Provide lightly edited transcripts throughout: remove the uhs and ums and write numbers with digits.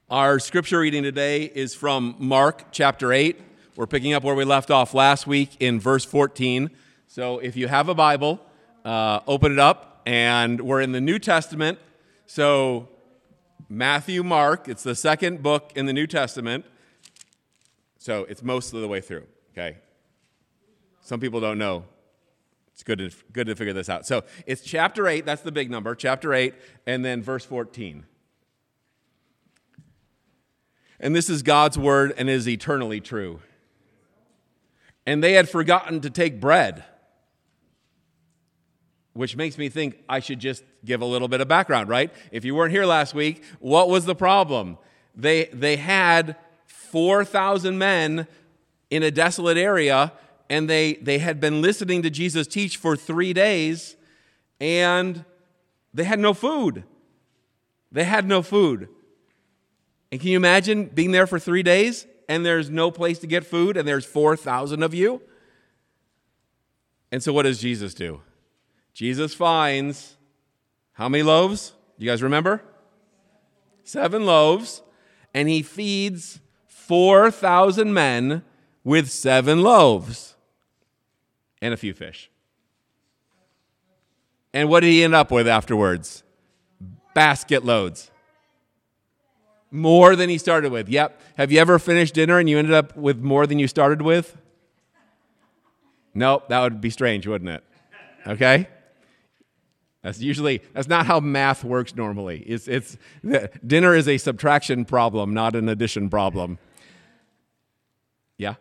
Our scripture reading today is from Mark chapter 8. We're picking up where we left off last week in verse 14. So if you have a Bible, open it up, and we're in the New Testament. So Matthew, Mark, it's the second book in the New Testament. So it's most of the way through, okay? Some people don't know. It's good to figure this out. So it's chapter 8, that's the big number, chapter 8, and then verse 14. And this is God's word and is eternally true. And they had forgotten to take bread, which makes me think I should just give a little bit of background, right? If you weren't here last week, what was the problem? They had 4,000 men in a desolate area, and they had been listening to Jesus teach for 3 days, and they had no food. They had no food. And can you imagine being there for 3 days, and there's no place to get food, and there's 4,000 of you? And so what does Jesus do? Jesus finds how many loaves? Do you guys remember? 7 loaves, and he feeds 4,000 men with 7 loaves and a few fish. And what did he end up with afterwards? Basket loads. More than he started with. Yep. Have you ever finished dinner and you ended up with more than you started with? Nope, that would be strange, wouldn't it? Okay? That's not how math works normally. Dinner is a subtraction problem, not an addition problem. Yeah?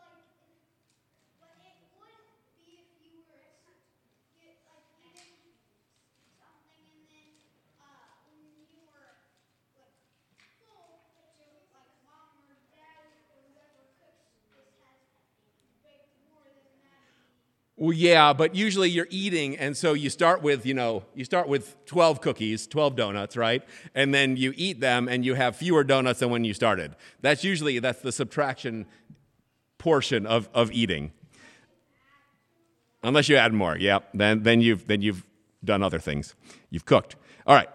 Well, yeah, but usually you're eating, and so you start with 12 cookies, 12 donuts, right? And then you eat them, and you have fewer donuts than when you started. That's the subtraction portion of eating. Unless you add more, yeah. Then you've done other things. You've cooked. All right.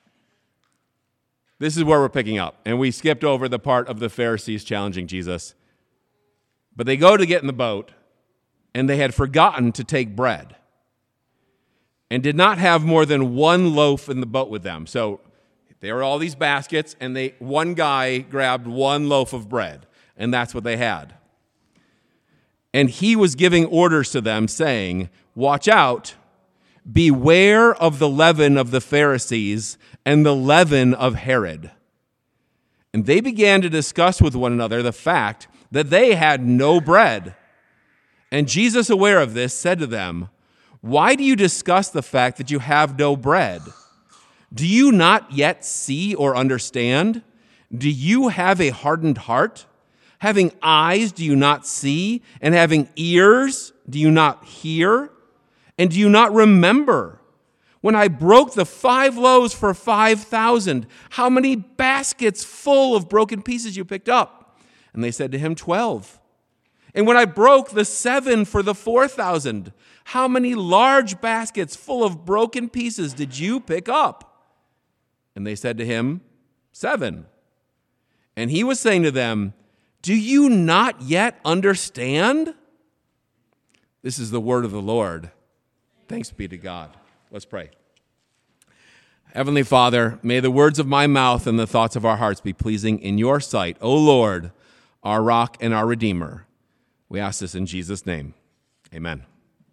This is where we're picking up, and we skipped over the part of the Pharisees challenging Jesus. But they go to get in the boat, and they had forgotten to take bread and did not have more than 1 loaf in the boat with them. So there were all these baskets, and one guy grabbed 1 loaf of bread, and that's what they had. And he was giving orders to them, saying, "Watch out, beware of the leaven of the Pharisees and the leaven of Herod." And they began to discuss with one another the fact that they had no bread. And Jesus, aware of this, said to them, "Why do you discuss the fact that you have no bread? Do you not yet see or understand? Do you have a hardened heart? Having eyes, do you not see? And having ears, do you not hear? And do you not remember when I broke the 5 loaves for 5,000, how many baskets full of broken pieces you picked up?" And they said to him, 12. "And when I broke the 7 for the 4,000, how many large baskets full of broken pieces did you pick up?" And they said to him, 7. And he was saying to them, "Do you not yet understand?" This is the word of the Lord. Thanks be to God. Let's pray. Heavenly Father, may the words of my mouth and the thoughts of our hearts be pleasing in your sight, O Lord, our rock and our Redeemer. We ask this in Jesus' name. Amen.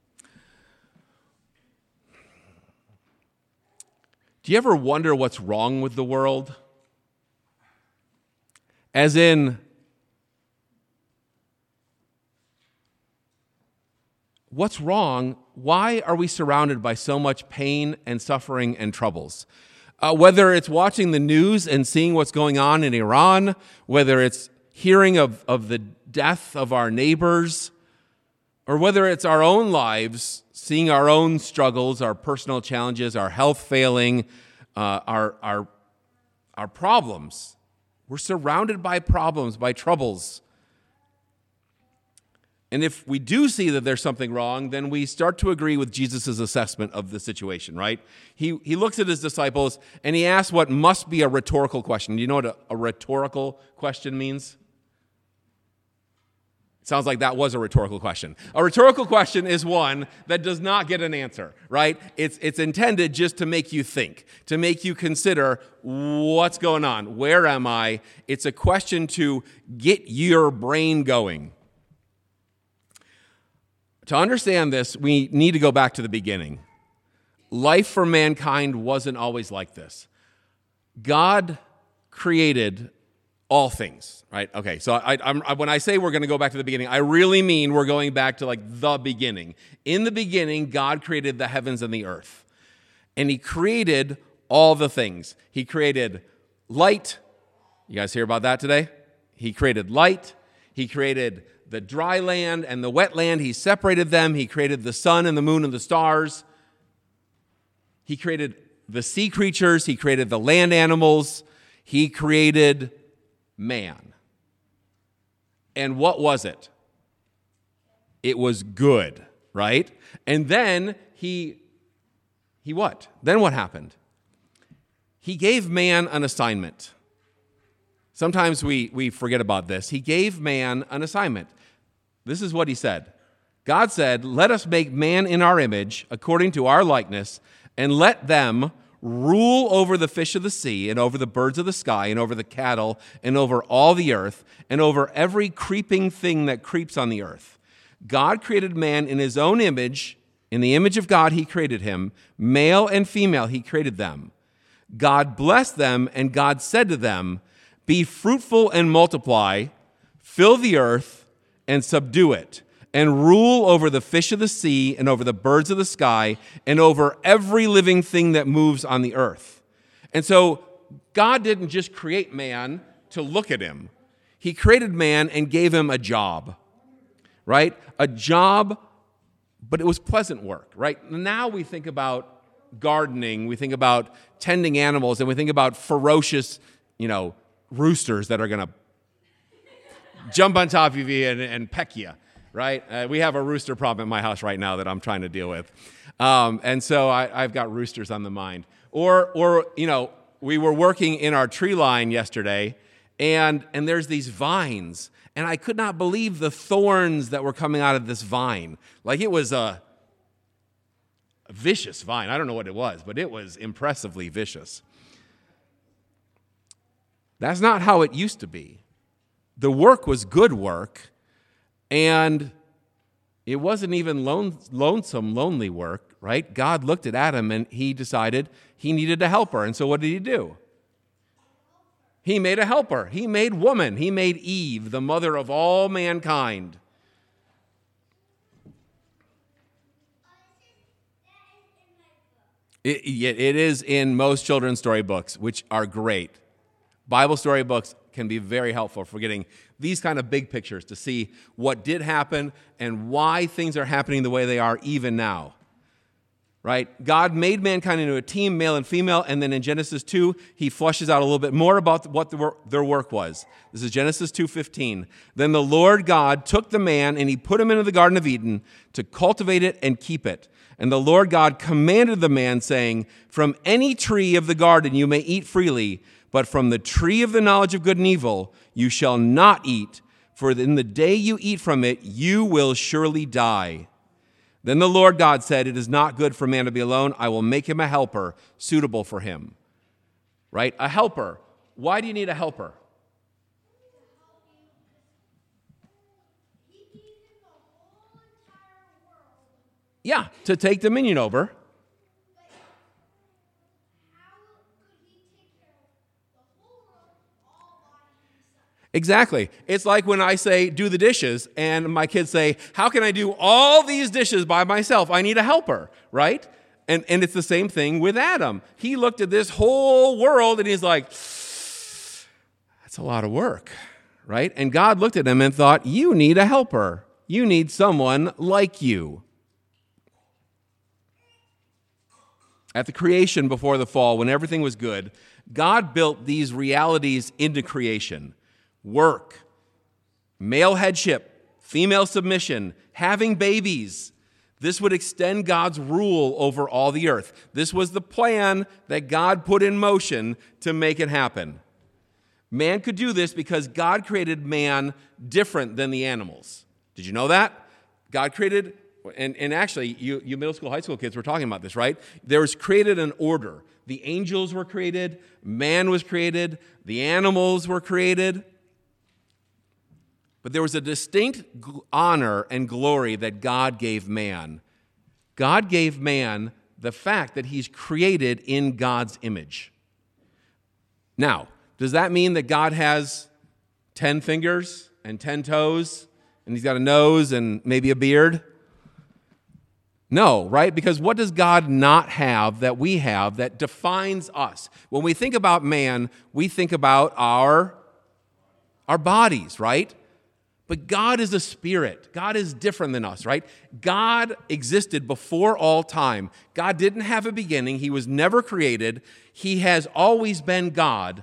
Do you ever wonder what's wrong with the world? As in, what's wrong? Why are we surrounded by so much pain and suffering and troubles? Whether it's watching the news and seeing what's going on in Iran, whether it's hearing of the death of our neighbors, or whether it's our own lives, seeing our own struggles, our personal challenges, our health failing, our problems. We're surrounded by problems, by troubles. And if we do see that there's something wrong, then we start to agree with Jesus' assessment of the situation, right? He looks at his disciples and he asks what must be a rhetorical question. Do you know what a rhetorical question means? It sounds like that was a rhetorical question. A rhetorical question is one that does not get an answer, right? It's intended just to make you think, to make you consider what's going on, where am I? It's a question to get your brain going. To understand this, we need to go back to the beginning. Life for mankind wasn't always like this. God created all things, right? Okay, so when I say we're going to go back to the beginning, I really mean we're going back to like the beginning. In the beginning, God created the heavens and the earth. And he created all the things. He created light. You guys hear about that today? He created light. He created the dry land and the wet land. He separated them. He created the sun and the moon and the stars. He created the sea creatures. He created the land animals. He created man. And what was it? It was good, right? And then he what? Then what happened? He gave man an assignment. Sometimes we forget about this. He gave man an assignment. This is what he said. God said, "Let us make man in our image, according to our likeness, and let them rule over the fish of the sea, and over the birds of the sky, and over the cattle, and over all the earth, and over every creeping thing that creeps on the earth." God created man in his own image. In the image of God, he created him. Male and female, he created them. God blessed them, and God said to them, "Be fruitful and multiply, fill the earth, and subdue it, and rule over the fish of the sea, and over the birds of the sky, and over every living thing that moves on the earth." And so God didn't just create man to look at him. He created man and gave him a job, right? A job, but it was pleasant work, right? Now we think about gardening, we think about tending animals, and we think about ferocious, roosters that are going to jump on top of you and peck you, right? We have a rooster problem in my house right now that I'm trying to deal with. And so I've got roosters on the mind. Or we were working in our tree line yesterday, and there's these vines, and I could not believe the thorns that were coming out of this vine. Like it was a vicious vine. I don't know what it was, but it was impressively vicious. That's not how it used to be. The work was good work, and it wasn't even lonesome, lonely work, right? God looked at Adam, and he decided he needed a helper. And so what did he do? He made a helper. He made woman. He made Eve, the mother of all mankind. It is in most children's storybooks, which are great. Bible storybooks can be very helpful for getting these kind of big pictures to see what did happen and why things are happening the way they are even now. Right? God made mankind into a team, male and female, and then in Genesis 2, he flushes out a little bit more about what their work was. This is Genesis 2:15. "Then the Lord God took the man, and he put him into the Garden of Eden to cultivate it and keep it. And the Lord God commanded the man, saying, 'From any tree of the garden you may eat freely, but from the tree of the knowledge of good and evil you shall not eat, for in the day you eat from it you will surely die.' Then the Lord God said, 'It is not good for man to be alone. I will make him a helper suitable for him.'" Right? A helper. Why do you need a helper? Yeah, to take dominion over. Exactly. It's like when I say, do the dishes, and my kids say, how can I do all these dishes by myself? I need a helper, right? And it's the same thing with Adam. He looked at this whole world, and he's like, that's a lot of work, right? And God looked at him and thought, you need a helper. You need someone like you. At the creation before the fall, when everything was good, God built these realities into creation. Work, male headship, female submission, having babies. This would extend God's rule over all the earth. This was the plan that God put in motion to make it happen. Man could do this because God created man different than the animals. Did you know that? God created, and actually, you middle school, high school kids were talking about this, right? There was created an order. The angels were created, man was created, the animals were created. But there was a distinct honor and glory that God gave man. God gave man the fact that he's created in God's image. Now, does that mean that God has 10 fingers and 10 toes, and he's got a nose and maybe a beard? No, right? Because what does God not have that we have that defines us? When we think about man, we think about our bodies, right? But God is a spirit. God is different than us, right? God existed before all time. God didn't have a beginning. He was never created. He has always been God.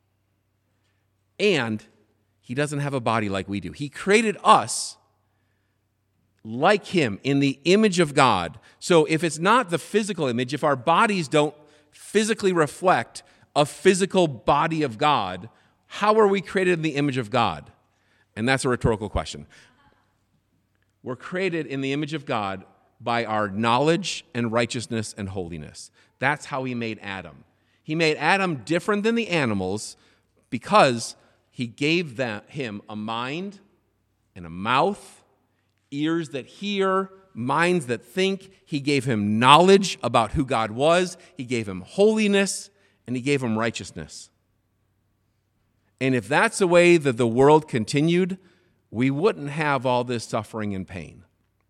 And he doesn't have a body like we do. He created us like him in the image of God. So if it's not the physical image, if our bodies don't physically reflect a physical body of God, how are we created in the image of God? And that's a rhetorical question. We're created in the image of God by our knowledge and righteousness and holiness. That's how he made Adam. He made Adam different than the animals because he gave him a mind and a mouth, ears that hear, minds that think. He gave him knowledge about who God was. He gave him holiness, and he gave him righteousness. And if that's the way that the world continued, we wouldn't have all this suffering and pain.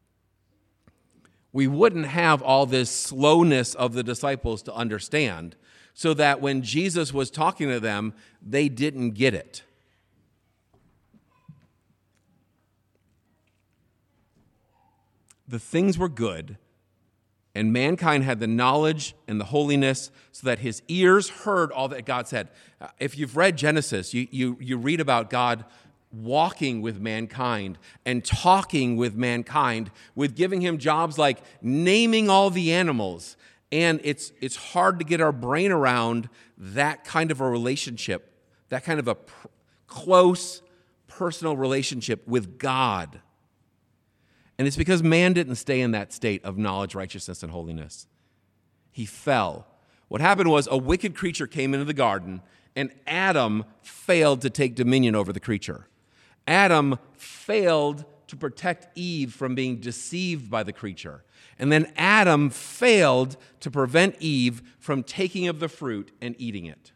We wouldn't have all this slowness of the disciples to understand, so that when Jesus was talking to them, they didn't get it. The things were good, and mankind had the knowledge and the holiness so that his ears heard all that God said. If you've read Genesis, you read about God walking with mankind and talking with mankind, with giving him jobs like naming all the animals. And it's hard to get our brain around that kind of a relationship, that kind of a close, personal relationship with God. And it's because man didn't stay in that state of knowledge, righteousness, and holiness. He fell. What happened was a wicked creature came into the garden, and Adam failed to take dominion over the creature. Adam failed to protect Eve from being deceived by the creature. And then Adam failed to prevent Eve from taking of the fruit and eating it.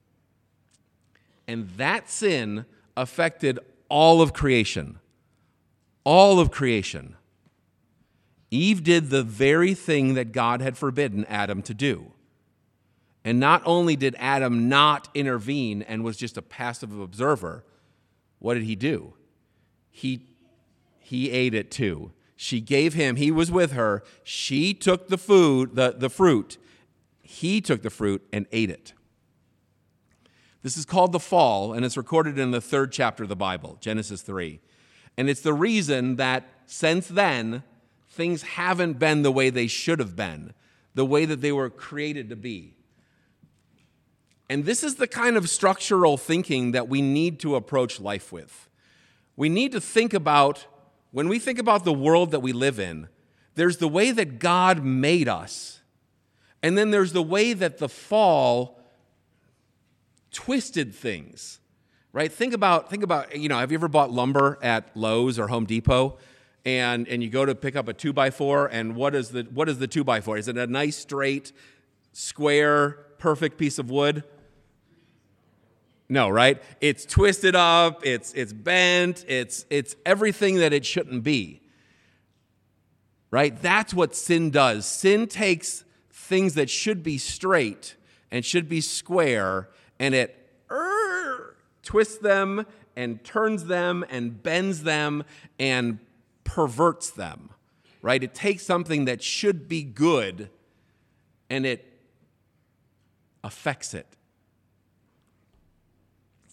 And that sin affected all of creation. All of creation. Eve did the very thing that God had forbidden Adam to do. And not only did Adam not intervene and was just a passive observer, what did he do? He ate it too. She gave him, he was with her, she took the fruit, he took the fruit and ate it. This is called the fall, and it's recorded in the 3rd chapter of the Bible, Genesis 3. And it's the reason that since then, things haven't been the way they should have been, the way that they were created to be. And this is the kind of structural thinking that we need to approach life with. We need to think about, when we think about the world that we live in, there's the way that God made us, and then there's the way that the fall twisted things. Right? Think about, have you ever bought lumber at Lowe's or Home Depot and you go to pick up a 2x4 and what is the 2x4? Is it a nice, straight, square, perfect piece of wood? No, right? It's twisted up, it's bent, it's everything that it shouldn't be. Right? That's what sin does. Sin takes things that should be straight and should be square, and it twists them and turns them and bends them and perverts them, right? It takes something that should be good and it affects it.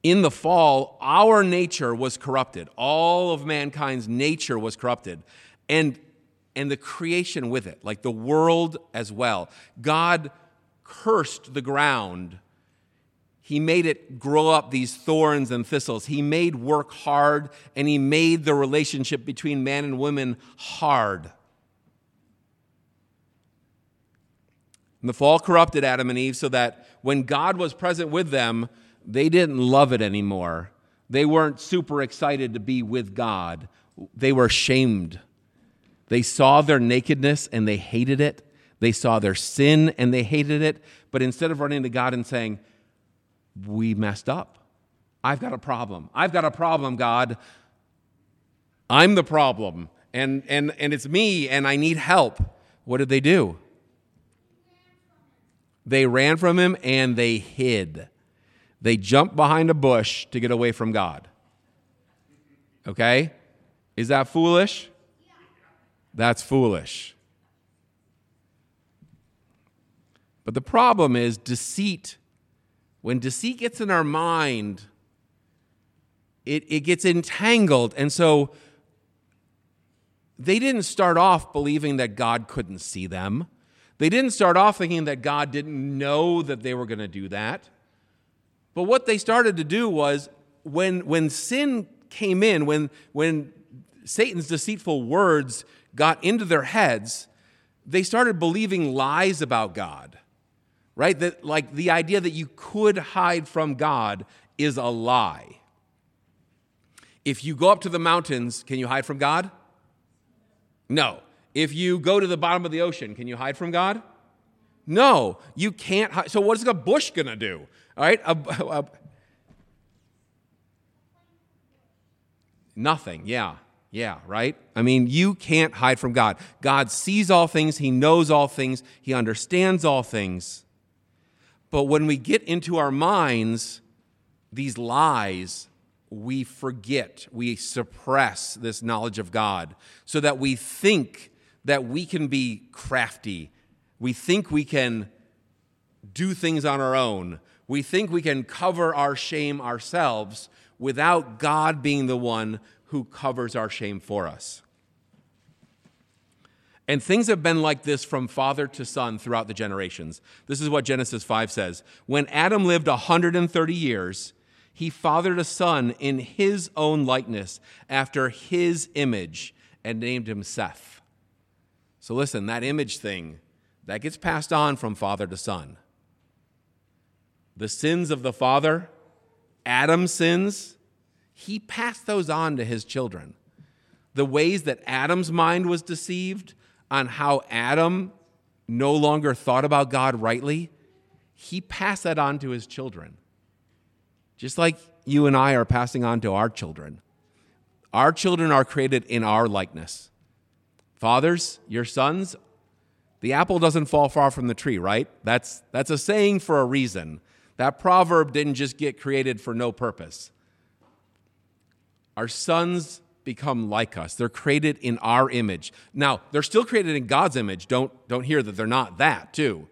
in the fall, our nature was corrupted. All of mankind's nature was corrupted. And the creation with it, like the world as well. God cursed the ground. He made it grow up these thorns and thistles. He made work hard, and he made the relationship between man and woman hard. And the fall corrupted Adam and Eve so that when God was present with them, they didn't love it anymore. They weren't super excited to be with God. They were ashamed. They saw their nakedness and they hated it. They saw their sin and they hated it. But instead of running to God and saying, we messed up. I've got a problem. I've got a problem, God. I'm the problem. And it's me and I need help. What did they do? They ran from him and they hid. They jumped behind a bush to get away from God. Okay? Is that foolish? That's foolish. But the problem is deceit. When deceit gets in our mind, it gets entangled. And so they didn't start off believing that God couldn't see them. They didn't start off thinking that God didn't know that they were going to do that. But what they started to do was when sin came in, when Satan's deceitful words got into their heads, they started believing lies about God, right? That like the idea that you could hide from God is a lie. If you go up to the mountains, can you hide from God? No. If you go to the bottom of the ocean, can you hide from God? No, you can't hide. So what is a bush going to do? All right? Nothing, yeah, right? I mean, you can't hide from God. God sees all things. He knows all things. He understands all things. But when we get into our minds these lies, we forget, we suppress this knowledge of God so that we think that we can be crafty. We think we can do things on our own. We think we can cover our shame ourselves without God being the one who covers our shame for us. And things have been like this from father to son throughout the generations. This is what Genesis 5 says. When Adam lived 130 years, he fathered a son in his own likeness, after his image, and named him Seth. So listen, that image thing, that gets passed on from father to son. The sins of the father, Adam's sins, he passed those on to his children. The ways that Adam's mind was deceived on how Adam no longer thought about God rightly, he passed that on to his children. Just like you and I are passing on to our children. Our children are created in our likeness. Fathers, your sons, the apple doesn't fall far from the tree, right? That's a saying for a reason. That proverb didn't just get created for no purpose. Our sons become like us. They're created in our image. Now, they're still created in God's image. Don't hear that they're not that, too.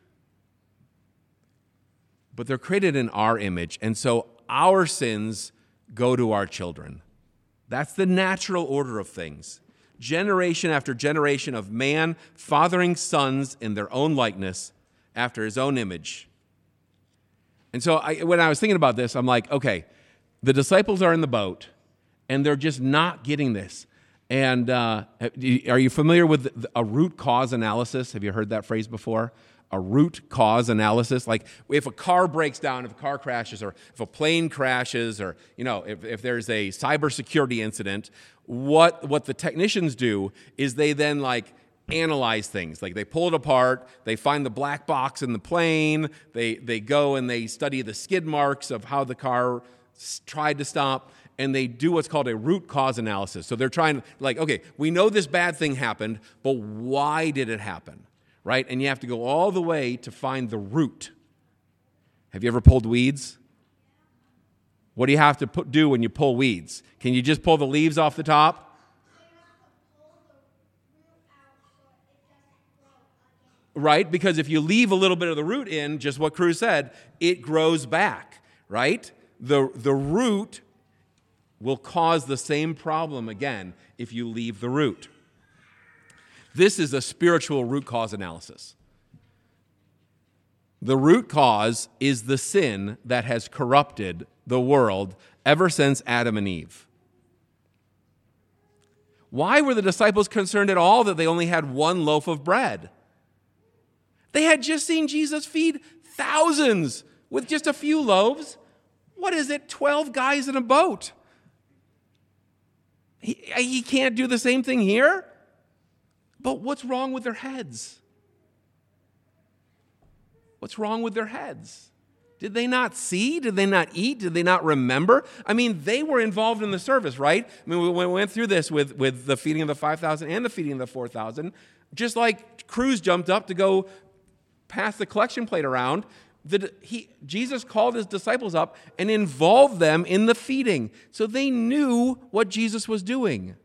But they're created in our image, and so our sins go to our children. That's the natural order of things. Generation after generation of man fathering sons in their own likeness after his own image. And so when I was thinking about this, I'm like, okay, the disciples are in the boat, and they're just not getting this. And are you familiar with a root cause analysis? Have you heard that phrase before? A root cause analysis. Like if a car breaks down, if a car crashes, or if a plane crashes, or if there's a cybersecurity incident, what the technicians do is they then analyze things. Like they pull it apart, they find the black box in the plane, they go and they study the skid marks of how the car tried to stop, and they do what's called a root cause analysis. So they're trying, okay, we know this bad thing happened, but why did it happen, right? And you have to go all the way to find the root. Have you ever pulled weeds? What do you have to do when you pull weeds? Can you just pull the leaves off the top? Right, because if you leave a little bit of the root in, just what Cruz said, it grows back, right? the root will cause the same problem again if you leave the root. This is a spiritual root cause analysis. The root cause is the sin that has corrupted the world ever since Adam and Eve. Why were the disciples concerned at all that they only had one loaf of bread? They had just seen Jesus feed thousands with just a few loaves. What is it? 12 guys in a boat. He can't do the same thing here? But what's wrong with their heads? What's wrong with their heads? Did they not see? Did they not eat? Did they not remember? I mean, they were involved in the service, right? I mean, we went through this with the feeding of the 5,000 and the feeding of the 4,000. Just like crews jumped up to go pass the collection plate around, Jesus called his disciples up and involved them in the feeding. So they knew what Jesus was doing.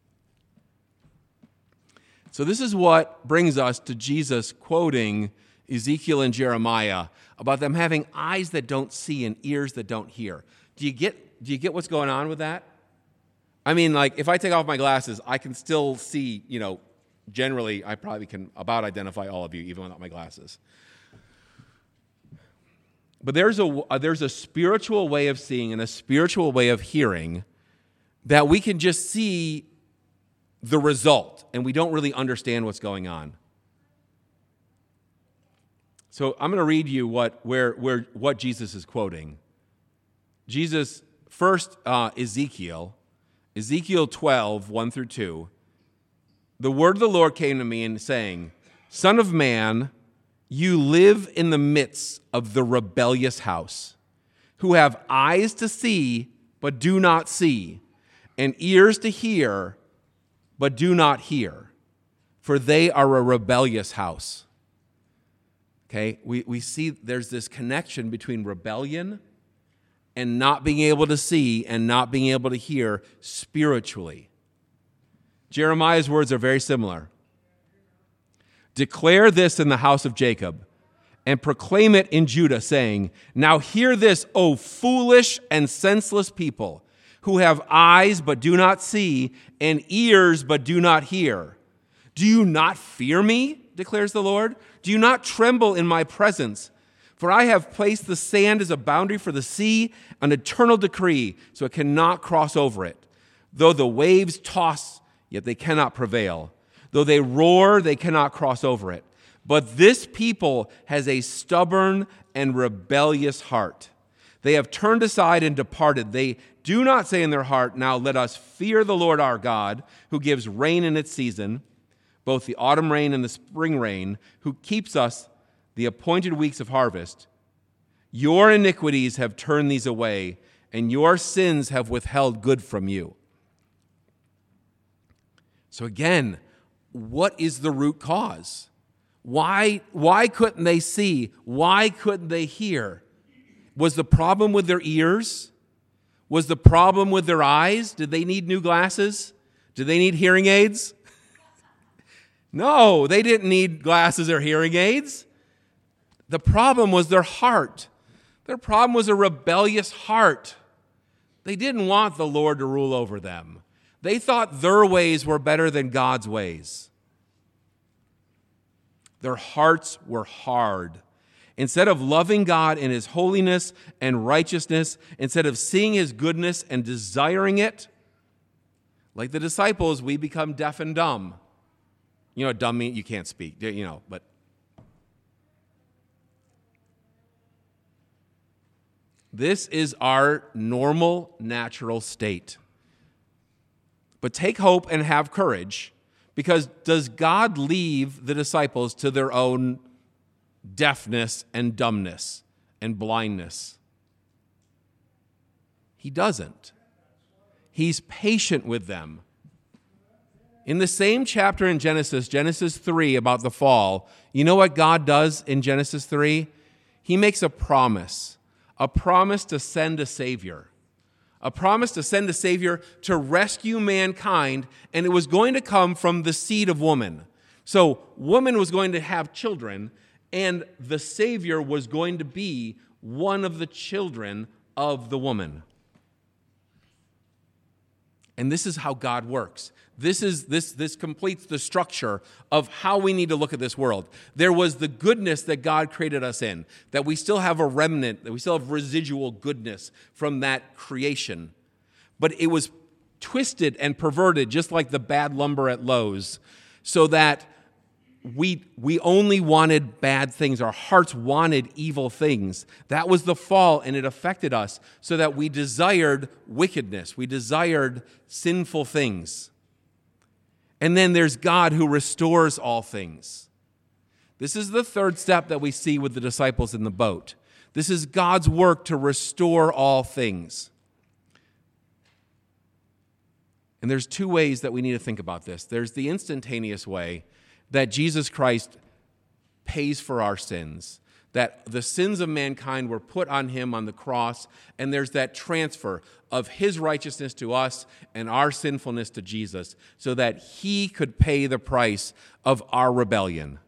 So this is what brings us to Jesus quoting Ezekiel and Jeremiah about them having eyes that don't see and ears that don't hear. Do you get what's going on with that? I mean, like, if I take off my glasses, I can still see, generally, I probably can about identify all of you, even without my glasses. But there's a spiritual way of seeing and a spiritual way of hearing that we can just see the result, and we don't really understand what's going on. So I'm going to read you what Jesus is quoting. Jesus, first Ezekiel 12, 1 through 2. The word of the Lord came to me and saying, Son of man, you live in the midst of the rebellious house, who have eyes to see, but do not see, and ears to hear, but do not hear, for they are a rebellious house. Okay, we see there's this connection between rebellion and not being able to see and not being able to hear spiritually. Jeremiah's words are very similar. Declare this in the house of Jacob and proclaim it in Judah, saying, Now hear this, O foolish and senseless people, who have eyes but do not see and ears but do not hear. Do you not fear me, declares the Lord? Do you not tremble in my presence? For I have placed the sand as a boundary for the sea, an eternal decree, so it cannot cross over it. Though the waves toss, yet they cannot prevail. Though they roar, they cannot cross over it. But this people has a stubborn and rebellious heart. They have turned aside and departed. They do not say in their heart, Now let us fear the Lord our God, who gives rain in its season, both the autumn rain and the spring rain, who keeps us the appointed weeks of harvest. Your iniquities have turned these away, and your sins have withheld good from you. So again, what is the root cause? Why couldn't they see? Why couldn't they hear? Was the problem with their ears? Was the problem with their eyes? Did they need new glasses? Did they need hearing aids? No, they didn't need glasses or hearing aids. The problem was their heart. Their problem was a rebellious heart. They didn't want the Lord to rule over them. They thought their ways were better than God's ways. Their hearts were hard. Instead of loving God in his holiness and righteousness, instead of seeing his goodness and desiring it, like the disciples, we become deaf and dumb. You know what dumb means? You can't speak, but this is our normal, natural state. But take hope and have courage, because does God leave the disciples to their own deafness and dumbness and blindness? He doesn't. He's patient with them. In the same chapter in Genesis 3, about the fall, you know what God does in Genesis 3? He makes a promise to send a Savior. A promise to send a Savior to rescue mankind, and it was going to come from the seed of woman. So woman was going to have children, and the Savior was going to be one of the children of the woman. And this is how God works. This completes the structure of how we need to look at this world. There was the goodness that God created us in, that we still have a remnant, that we still have residual goodness from that creation. But it was twisted and perverted, just like the bad lumber at Lowe's, so that we only wanted bad things. Our hearts wanted evil things. That was the fall, and it affected us so that we desired wickedness. We desired sinful things. And then there's God who restores all things. This is the third step that we see with the disciples in the boat. This is God's work to restore all things. And there's two ways that we need to think about this. There's the instantaneous way that Jesus Christ pays for our sins, that the sins of mankind were put on him on the cross, and there's that transfer of his righteousness to us and our sinfulness to Jesus so that he could pay the price of our rebellion.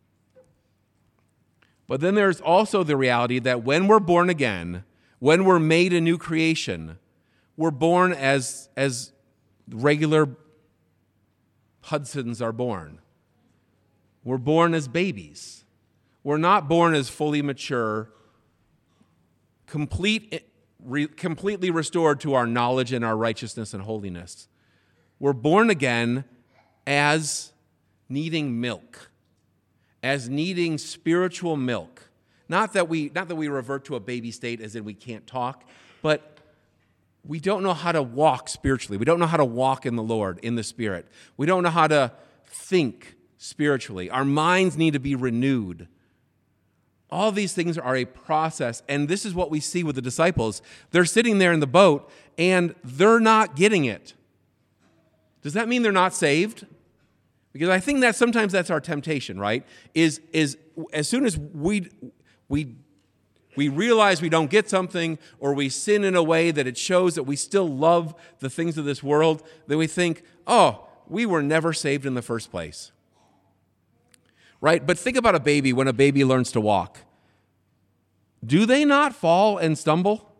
But then there's also the reality that when we're born again, when we're made a new creation, we're born as regular Hudsons are born. We're born as babies. We're not born as fully mature, completely restored to our knowledge and our righteousness and holiness. We're born again as needing milk, as needing spiritual milk. Not that we revert to a baby state as in we can't talk, but we don't know how to walk spiritually. We don't know how to walk in the Lord, in the Spirit. We don't know how to think spiritually. Our minds need to be renewed. All these things are a process, and this is what we see with the disciples. They're sitting there in the boat, and they're not getting it. Does that mean they're not saved? Because I think that sometimes that's our temptation, right? Is as soon as we realize we don't get something, or we sin in a way that it shows that we still love the things of this world, then we think, oh, we were never saved in the first place. Right? But think about a baby when a baby learns to walk. Do they not fall and stumble?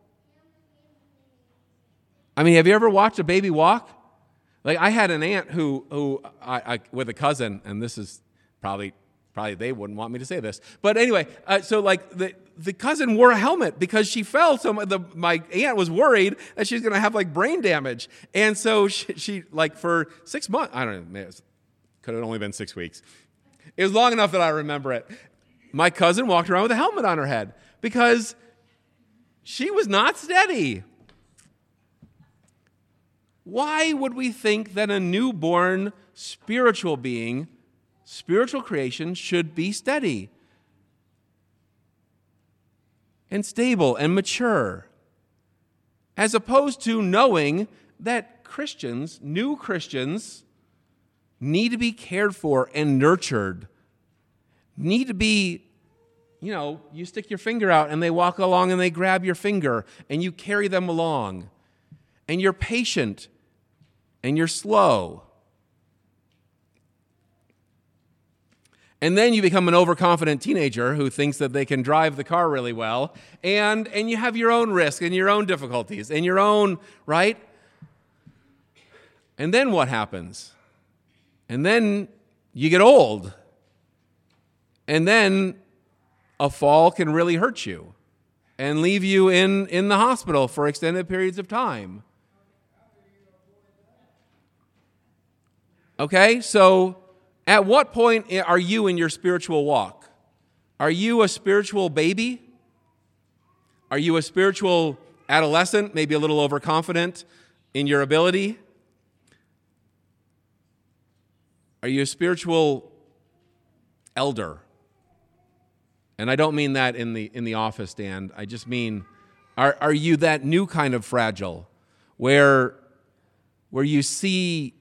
I mean, have you ever watched a baby walk? Like, I had an aunt who with a cousin, and this is probably they wouldn't want me to say this. But anyway, so like the cousin wore a helmet because she fell. So my aunt was worried that she's going to have like brain damage. And so she like for 6 months, I don't know, it could have only been 6 weeks. It was long enough that I remember it. My cousin walked around with a helmet on her head because she was not steady. Why would we think that a newborn spiritual being, spiritual creation, should be steady and stable and mature, as opposed to knowing that Christians, new Christians, need to be cared for and nurtured, need to be, you stick your finger out and they walk along and they grab your finger and you carry them along, and you're patient and you're slow. And then you become an overconfident teenager who thinks that they can drive the car really well, and you have your own risk and your own difficulties and your own, right? And then what happens? And then you get old. And then a fall can really hurt you and leave you in the hospital for extended periods of time. Okay, so at what point are you in your spiritual walk? Are you a spiritual baby? Are you a spiritual adolescent, maybe a little overconfident in your ability? Are you a spiritual elder? And I don't mean that in the office stand. I just mean, are you that new kind of fragile where you see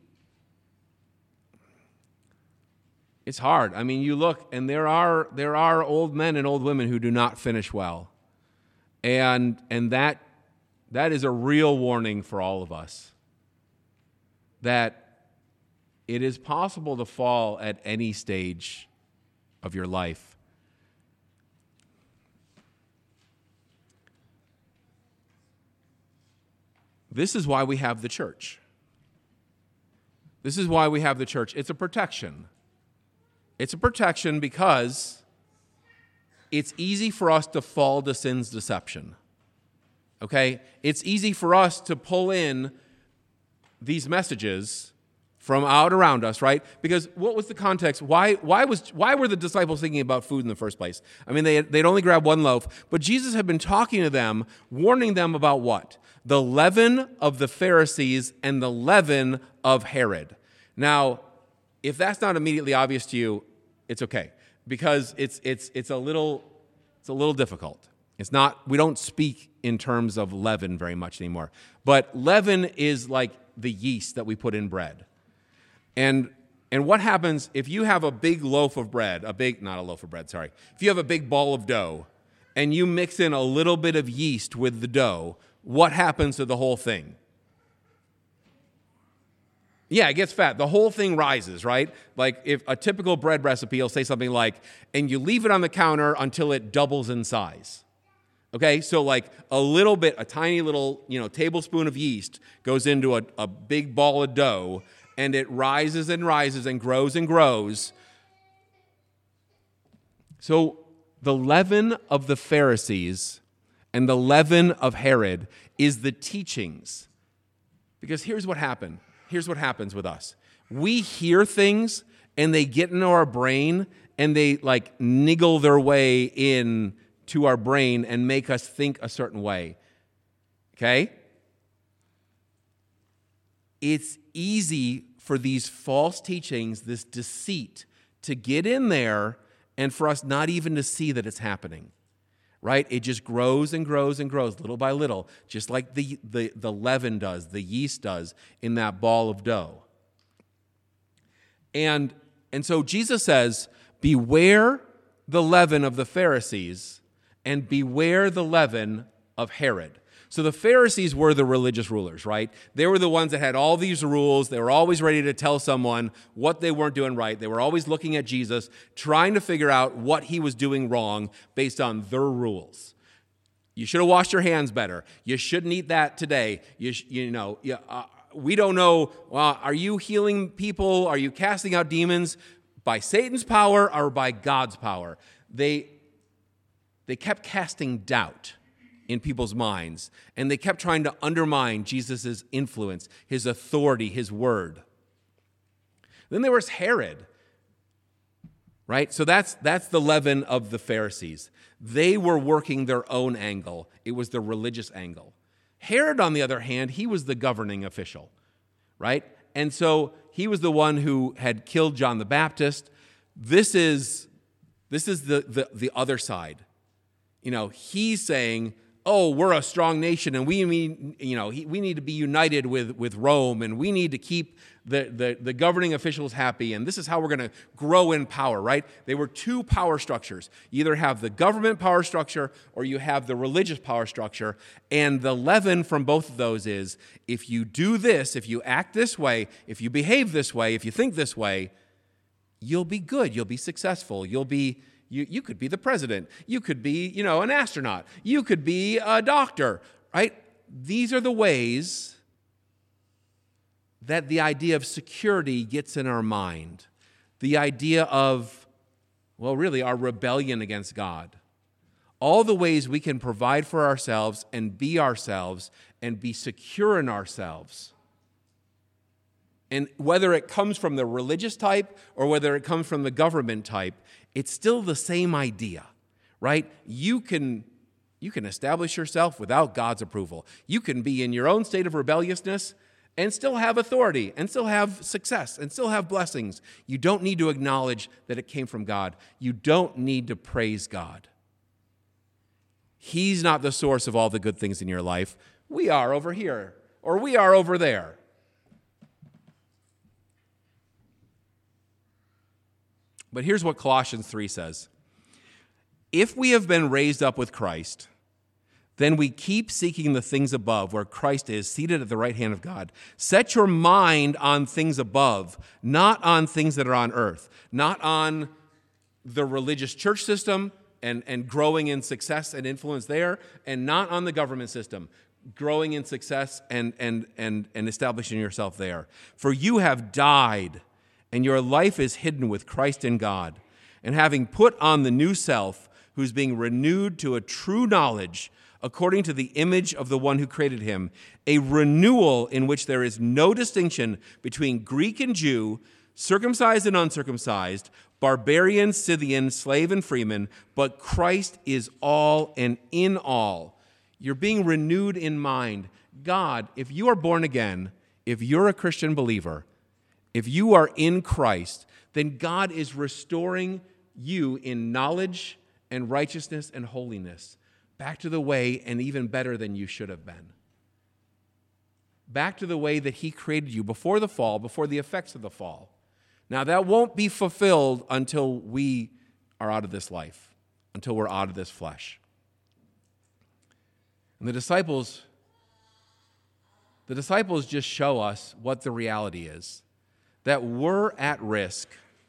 it's hard. I mean, you look, and there are old men and old women who do not finish well. And that is a real warning for all of us. That it is possible to fall at any stage of your life. This is why we have the church. This is why we have the church. It's a protection. It's a protection because it's easy for us to fall to sin's deception. Okay? It's easy for us to pull in these messages from out around us, right? Because what was the context? Why were the disciples thinking about food in the first place? I mean, they'd only grabbed one loaf, but Jesus had been talking to them, warning them about what? The leaven of the Pharisees and the leaven of Herod. Now, if that's not immediately obvious to you, it's okay, because it's a little difficult. It's not, we don't speak in terms of leaven very much anymore. But leaven is like the yeast that we put in bread. And what happens if you have a big loaf of bread, if you have a big ball of dough and you mix in a little bit of yeast with the dough, what happens to the whole thing? Yeah, it gets fat. The whole thing rises, right? Like if a typical bread recipe will say something like, and you leave it on the counter until it doubles in size. Okay, so like a tiny little, tablespoon of yeast goes into a big ball of dough, and it rises and rises and grows and grows. So the leaven of the Pharisees and the leaven of Herod is the teachings. Because here's what happened. Here's what happens with us. We hear things, and they get into our brain, and they like niggle their way in to our brain and make us think a certain way. Okay? It's easy for these false teachings, this deceit, to get in there and for us not even to see that it's happening. Right? It just grows and grows and grows little by little, just like the leaven does, the yeast does in that ball of dough. And so Jesus says, beware the leaven of the Pharisees and beware the leaven of Herod. So the Pharisees were the religious rulers, right? They were the ones that had all these rules. They were always ready to tell someone what they weren't doing right. They were always looking at Jesus, trying to figure out what he was doing wrong based on their rules. You should have washed your hands better. You shouldn't eat that today. We don't know, are you healing people? Are you casting out demons by Satan's power or by God's power? They kept casting doubt in people's minds, and they kept trying to undermine Jesus' influence, his authority, his word. Then there was Herod, right? So that's the leaven of the Pharisees. They were working their own angle. It was the religious angle. Herod, on the other hand, he was the governing official, right? And so he was the one who had killed John the Baptist. This is the other side. He's saying, oh, we're a strong nation, and we need to be united with Rome, and we need to keep the governing officials happy, and this is how we're going to grow in power, right? They were two power structures. You either have the government power structure or you have the religious power structure, and the leaven from both of those is, if you do this, if you act this way, if you behave this way, if you think this way, you'll be good, you'll be successful, You could be the president. You could be, an astronaut. You could be a doctor, right? These are the ways that the idea of security gets in our mind. The idea of, really our rebellion against God. All the ways we can provide for ourselves and be secure in ourselves. And whether it comes from the religious type or whether it comes from the government type, it's still the same idea, right? You can establish yourself without God's approval. You can be in your own state of rebelliousness and still have authority and still have success and still have blessings. You don't need to acknowledge that it came from God. You don't need to praise God. He's not the source of all the good things in your life. We are over here, or we are over there. But here's what Colossians 3 says. If we have been raised up with Christ, then we keep seeking the things above, where Christ is seated at the right hand of God. Set your mind on things above, not on things that are on earth, not on the religious church system and growing in success and influence there, and not on the government system. growing in success and establishing yourself there. For you have died, and your life is hidden with Christ in God. And having put on the new self, who's being renewed to a true knowledge according to the image of the one who created him, a renewal in which there is no distinction between Greek and Jew, circumcised and uncircumcised, barbarian, Scythian, slave and freeman, but Christ is all and in all. You're being renewed in mind. God, if you are born again, if you're a Christian believer, if you are in Christ, then God is restoring you in knowledge and righteousness and holiness back to the way and even better than you should have been. Back to the way that he created you before the fall, before the effects of the fall. Now, that won't be fulfilled until we are out of this life, until we're out of this flesh. And the disciples just show us what the reality is, that we're at risk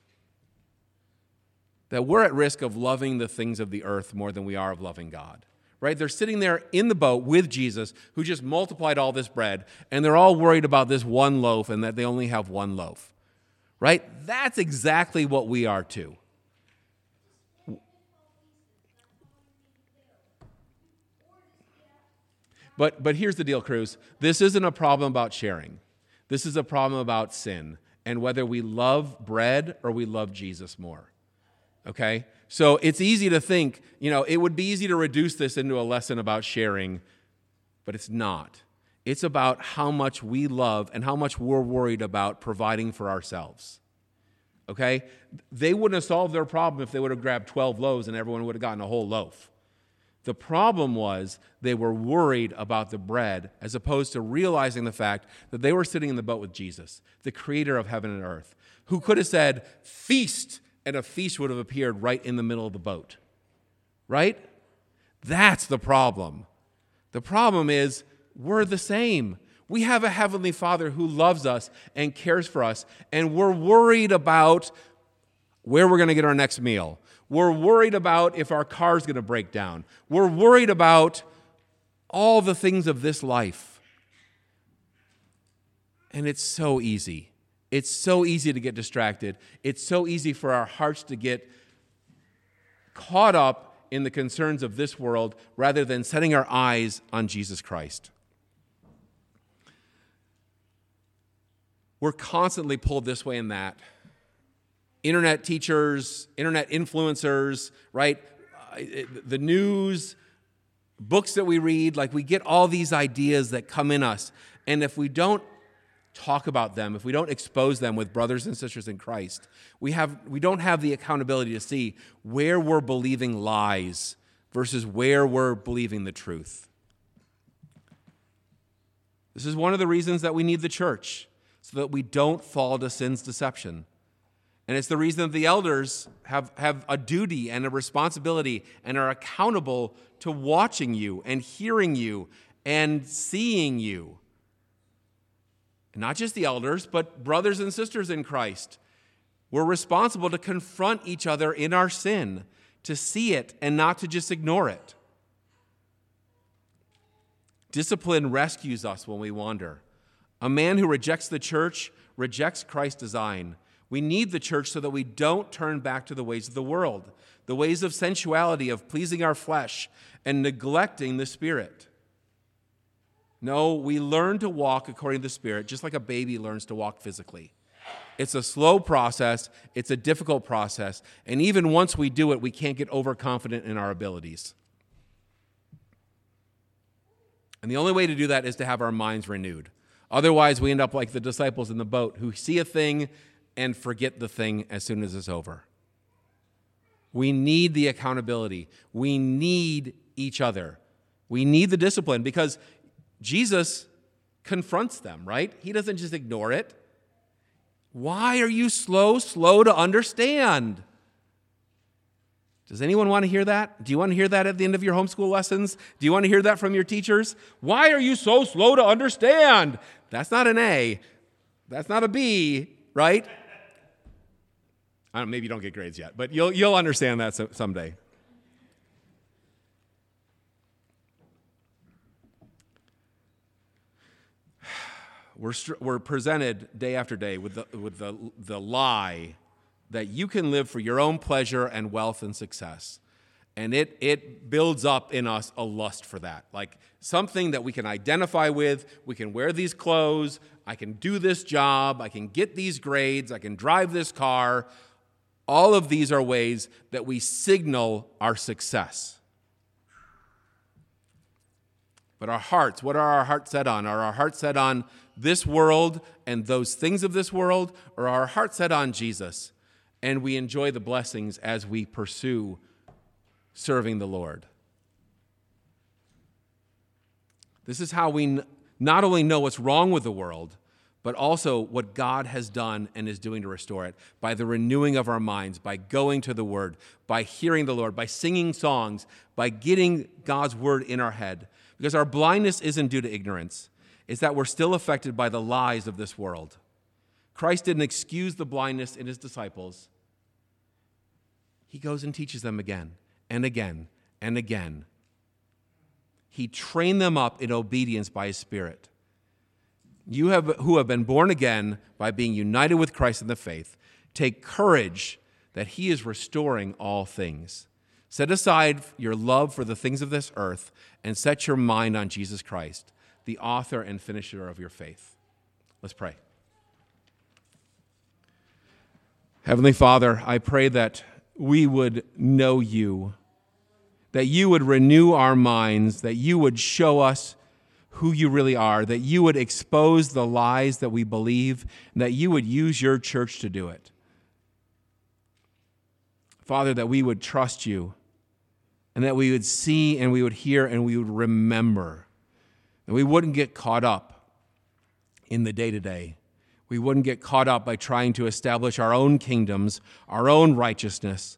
of loving the things of the earth more than we are of loving God. Right? They're sitting there in the boat with Jesus, who just multiplied all this bread, and they're all worried about this one loaf and that they only have one loaf. Right? That's exactly what we are too. But here's the deal, Cruz. This isn't a problem about sharing. This is a problem about sin and whether we love bread or we love Jesus more. Okay? So it's easy to think, it would be easy to reduce this into a lesson about sharing, but it's not. It's about how much we love and how much we're worried about providing for ourselves. Okay? They wouldn't have solved their problem if they would have grabbed 12 loaves and everyone would have gotten a whole loaf. The problem was they were worried about the bread as opposed to realizing the fact that they were sitting in the boat with Jesus, the creator of heaven and earth, who could have said, feast, and a feast would have appeared right in the middle of the boat. Right? That's the problem. The problem is we're the same. We have a heavenly Father who loves us and cares for us, and we're worried about where we're going to get our next meal. We're worried about if our car's going to break down. We're worried about all the things of this life. And it's so easy. It's so easy to get distracted. It's so easy for our hearts to get caught up in the concerns of this world rather than setting our eyes on Jesus Christ. We're constantly pulled this way and that. Internet teachers, internet influencers, right? The news, books that we read, we get all these ideas that come in us. And if we don't talk about them, if we don't expose them with brothers and sisters in Christ, we don't have the accountability to see where we're believing lies versus where we're believing the truth. This is one of the reasons that we need the church, so that we don't fall to sin's deception. And it's the reason that the elders have a duty and a responsibility and are accountable to watching you and hearing you and seeing you. And not just the elders, but brothers and sisters in Christ. We're responsible to confront each other in our sin, to see it and not to just ignore it. Discipline rescues us when we wander. A man who rejects the church rejects Christ's design. We need the church so that we don't turn back to the ways of the world, the ways of sensuality, of pleasing our flesh, and neglecting the Spirit. No, we learn to walk according to the Spirit, just like a baby learns to walk physically. It's a slow process. It's a difficult process. And even once we do it, we can't get overconfident in our abilities. And the only way to do that is to have our minds renewed. Otherwise, we end up like the disciples in the boat who see a thing and forget the thing as soon as it's over. We need the accountability. We need each other. We need the discipline because Jesus confronts them, right? He doesn't just ignore it. Why are you slow to understand? Does anyone want to hear that? Do you want to hear that at the end of your homeschool lessons? Do you want to hear that from your teachers? Why are you so slow to understand? That's not an A. That's not a B, right? Maybe you don't get grades yet, but you'll understand that someday. we're presented day after day with the lie that you can live for your own pleasure and wealth and success. And it builds up in us a lust for that, like something that we can identify with. We can wear these clothes. I can do this job. I can get these grades. I can drive this car. All of these are ways that we signal our success. But our hearts, what are our hearts set on? Are our hearts set on this world and those things of this world, or are our hearts set on Jesus? And we enjoy the blessings as we pursue serving the Lord. This is how we not only know what's wrong with the world, but also what God has done and is doing to restore it by the renewing of our minds, by going to the Word, by hearing the Lord, by singing songs, by getting God's Word in our head. Because our blindness isn't due to ignorance. It's that we're still affected by the lies of this world. Christ didn't excuse the blindness in his disciples. He goes and teaches them again and again and again. He trained them up in obedience by his Spirit. You who have been born again by being united with Christ in the faith, take courage that he is restoring all things. Set aside your love for the things of this earth and set your mind on Jesus Christ, the author and finisher of your faith. Let's pray. Heavenly Father, I pray that we would know you, that you would renew our minds, that you would show us who you really are, that you would expose the lies that we believe, and that you would use your church to do it. Father, that we would trust you, and that we would see and we would hear and we would remember, and we wouldn't get caught up in the day-to-day. We wouldn't get caught up by trying to establish our own kingdoms, our own righteousness,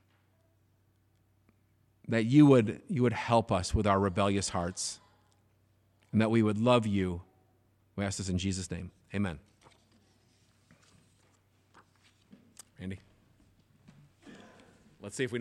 that you would help us with our rebellious hearts, and that we would love you. We ask this in Jesus' name. Amen. Randy, let's see if we